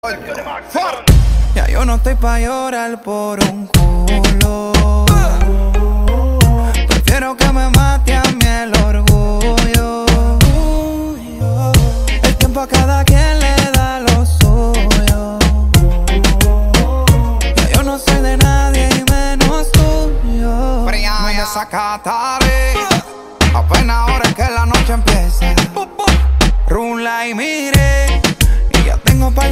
Ya yo no estoy pa' llorar por un culo. Prefiero que me mate a mí el orgullo. El tiempo a cada quien le da lo suyo. Ya yo no soy de nadie y menos tuyo. Me desacataré apenas ahora es que la noche empieza. Rula y mire, y ya tengo pa'